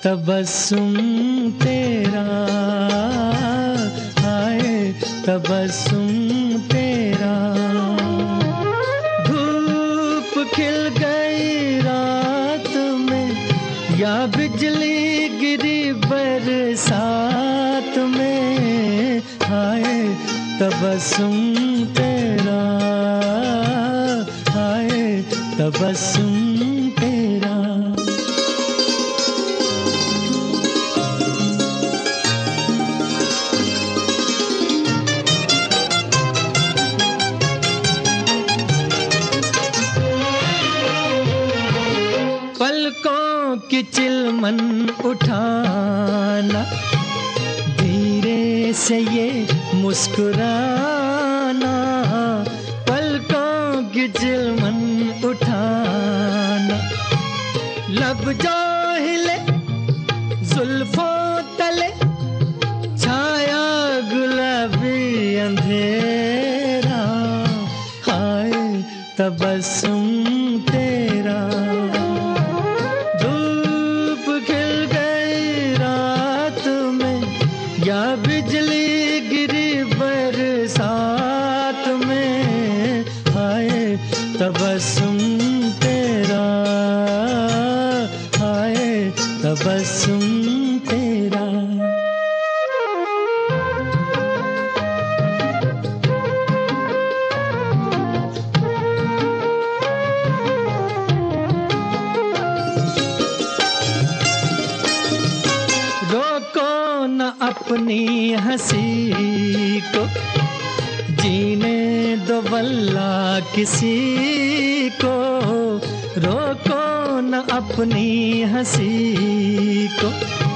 तबस्सुम तेरा, हाय तबस्सुम तेरा। धूप खिल गई रात में या बिजली गिरी बरसात में, हाय तबस्सुम तेरा, हाय तबस्सुम तेरा। पलकों की चिलमन उठाना, धीरे से ये मुस्कुराना। पलकों की चिलमन उठाना, लब जो हिले जुल्फों तले, छाया गुलाबी अंधेरा, हाय तबस्सुम तेरा। धूप खिल गई रात में या बिजली गिरी बरसात में, हाय तबस्सुम तेरा, हाय तबस्सुम तेरा। रोको न अपनी हंसी को, जीने दो वल्ला किसी को। रोको न अपनी हंसी को,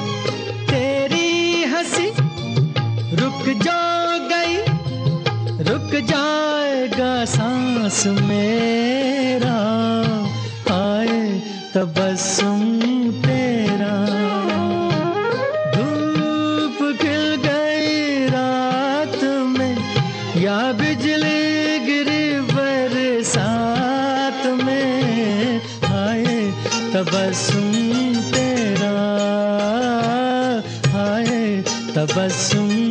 तेरी हंसी रुक जो गई, रुक जाएगा सांस मेरा, हाय तबस्सुम तेरा। धूप खिल गई रात में या बिजली गिरी बरसात में, हाय तबस्सुम तेरा, हाय तबस्सुम